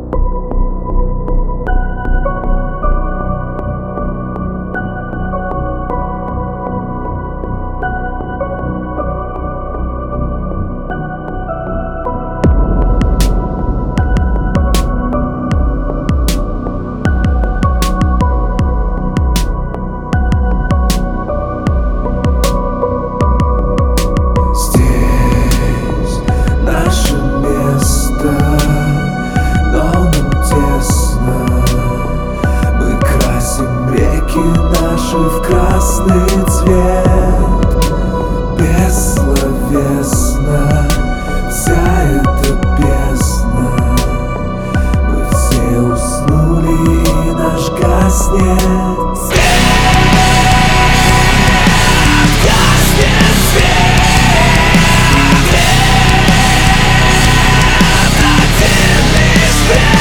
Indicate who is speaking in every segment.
Speaker 1: В красный цвет бессловесно вся эта бездна. Мы все уснули, и наш гаснет свет, гаснет свет, один лишь свет.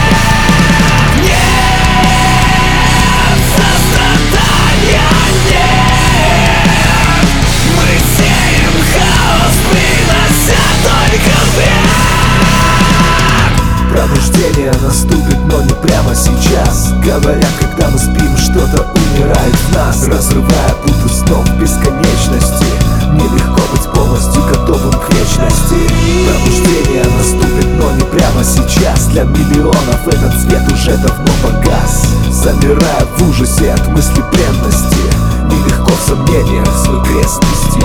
Speaker 1: Пробуждение наступит, но не прямо сейчас. Говорят, когда мы спим, что-то умирает в нас, разрывая путы снов в бесконечности. Нелегко быть полностью готовым к вечности. Пробуждение наступит, но не прямо сейчас. Для миллионов этот свет уже давно погас. Замирая в ужасе от мысли бренности, нелегко в сомнениях свой крест нести.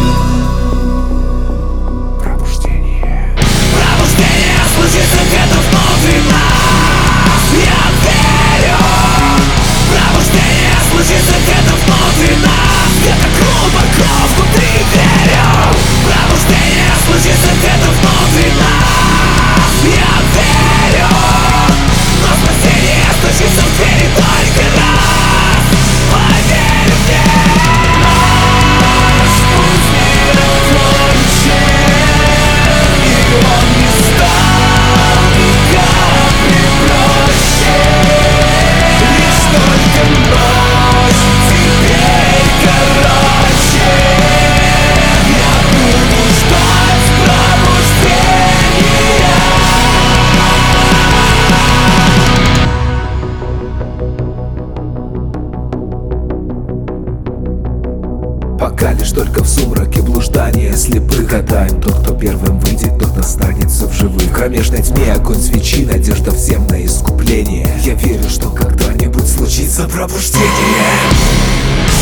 Speaker 1: Случится где-то внутри нас, я верю. Пробуждение случится где-то внутри нас, где-то глубоко внутри верю. Пробуждение случится где-то внутри нас, я верю. Но спасение стучится в двери только раз. Поверь мне, наш путь не окончен, и он не стал пока лишь только в сумраке блуждания слепых. Гадаем, тот, кто первым выйдет, тот останется в живых. В кромешной тьме огонь свечи, надежда всем на искупление. Я верю, что когда-нибудь случится пробуждение.